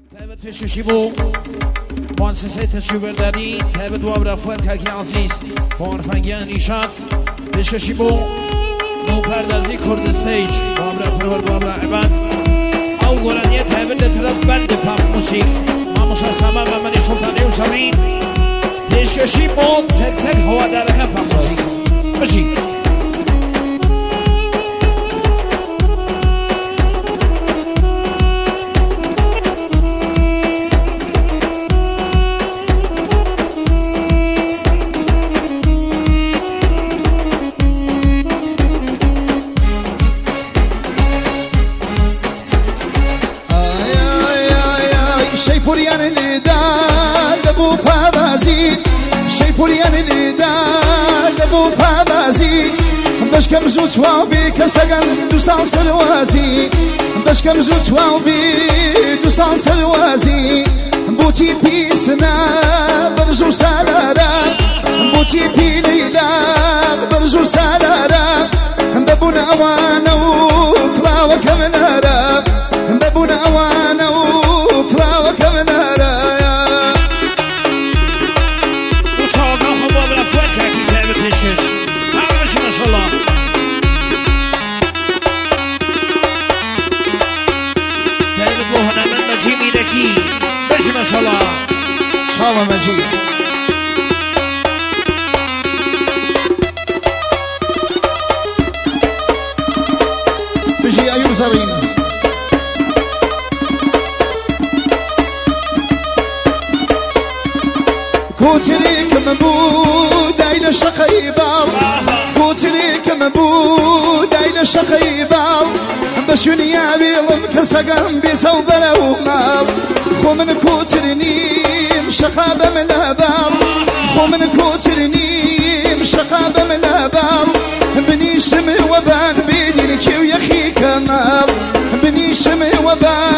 تابت في شيبو مؤسسة الشبرداري تابت وابرا فوات كاكي عزيز بورفنجان إيشات في شيبو نو پردازی کرد استیج وابرا فرور وابرا عباد او گرانیه تابت لطرف بند پاپ موسیق ما مساسمه و منی سلطانی و سمین پیشکشی بود تک تک هوا دارنه پاپ موسیق بشی شیپوریان لیدار لبو پابازی شیپوریان لیدار لبو پابازی بشکم زود واو بی کسگن دو سال سلوازی بشکم زود واو بی دو سال سلوازی بوتی پیسنا برزو سالارا بوتی پی لیلا برزو سالارا ببون اوانو کلاو کمنارا ببون اوانو كلاوة كمنارا وطاقة خباب الأفوات لكن لعبة بيشش عربش ما شاء الله لعبة بوهنا من مجيمي لكي بش ما شاء الله شاء مجيد بجي أيوب زرين كوتريك مبود عين الشقيبال كوتريك مبود عين الشقيبال بشوني يا بيلم كسقم بزوبر ومال خو من كوترني مشقابة من الهبال خو من كوترني مشقابة من الهبال بني شمي وبان بيدي لك ويخي كمال بني شمي وبان